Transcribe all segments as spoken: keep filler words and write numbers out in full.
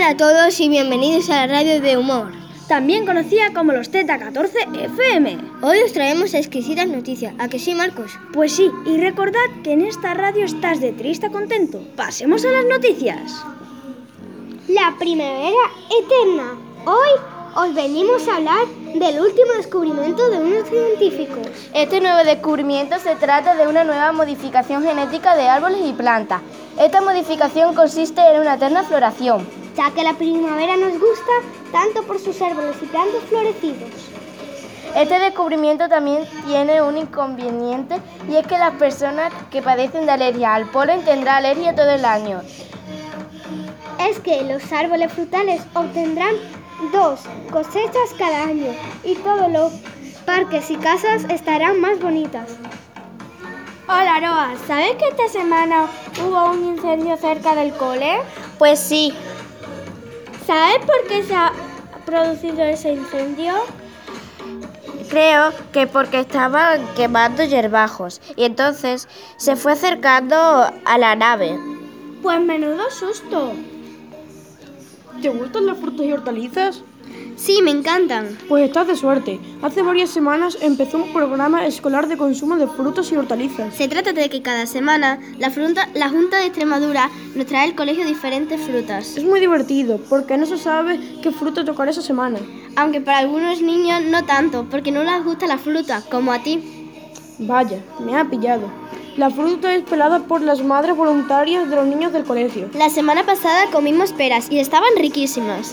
Hola a todos y bienvenidos a la radio de humor, también conocida como los Z catorce F M. Hoy os traemos exquisitas noticias, ¿a que sí, Marcos? Pues sí, y recordad que en esta radio estás de triste a contento. Pasemos a las noticias. La primavera eterna. Hoy os venimos a hablar del último descubrimiento de unos científicos. Este nuevo descubrimiento se trata de una nueva modificación genética de árboles y plantas. Esta modificación consiste en una eterna floración, ya que la primavera nos gusta tanto por sus árboles y plantas florecidos. Este descubrimiento también tiene un inconveniente, y es que las personas que padecen de alergia al polen tendrán alergia todo el año. Es que los árboles frutales obtendrán dos cosechas cada año y todos los parques y casas estarán más bonitas. Hola, Aroa, ¿sabes que esta semana hubo un incendio cerca del cole? Pues sí. ¿Sabes por qué se ha producido ese incendio? Creo que porque estaban quemando hierbajos y entonces se fue acercando a la nave. Pues menudo susto. ¿Te gustan las frutas y hortalizas? Sí, me encantan. Pues estás de suerte. Hace varias semanas empezó un programa escolar de consumo de frutas y hortalizas. Se trata de que cada semana la, fruta, la Junta de Extremadura nos trae al colegio diferentes frutas. Es muy divertido porque no se sabe qué fruta tocar esa semana. Aunque para algunos niños no tanto, porque no les gusta la fruta, como a ti. Vaya, me ha pillado. La fruta es pelada por las madres voluntarias de los niños del colegio. La semana pasada comimos peras y estaban riquísimas.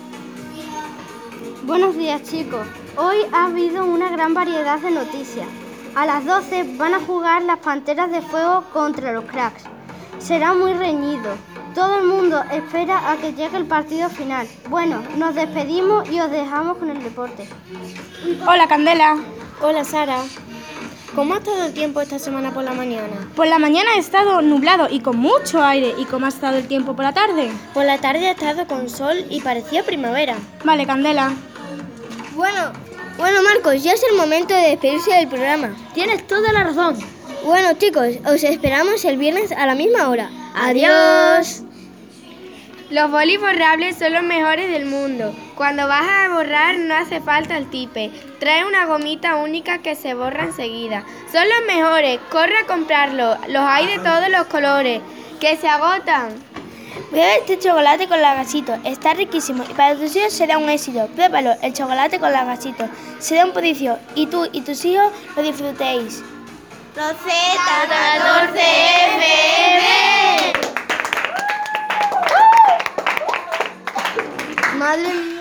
Buenos días, chicos. Hoy ha habido una gran variedad de noticias. A las doce van a jugar las Panteras de Fuego contra los Cracks. Será muy reñido. Todo el mundo espera a que llegue el partido final. Bueno, nos despedimos y os dejamos con el deporte. Hola, Candela. Hola, Sara. ¿Cómo ha estado el tiempo esta semana por la mañana? Por la mañana ha estado nublado y con mucho aire. ¿Y cómo ha estado el tiempo por la tarde? Por la tarde ha estado con sol y parecía primavera. Vale, Candela. Bueno, bueno Marcos, ya es el momento de despedirse del programa. Tienes toda la razón. Bueno chicos, os esperamos el viernes a la misma hora. ¡Adiós! Los bolis borrables son los mejores del mundo. Cuando vas a borrar no hace falta el tipe. Trae una gomita única que se borra enseguida. Son los mejores, corre a comprarlos. Los hay de todos los colores, que se agotan. Bebe este chocolate con lagasitos, está riquísimo y para tus hijos será un éxito. Pruébalo, el chocolate con lagasitos. Será un podicio y tú y tus hijos lo disfrutéis. Los Z catorce F M. Madre mía.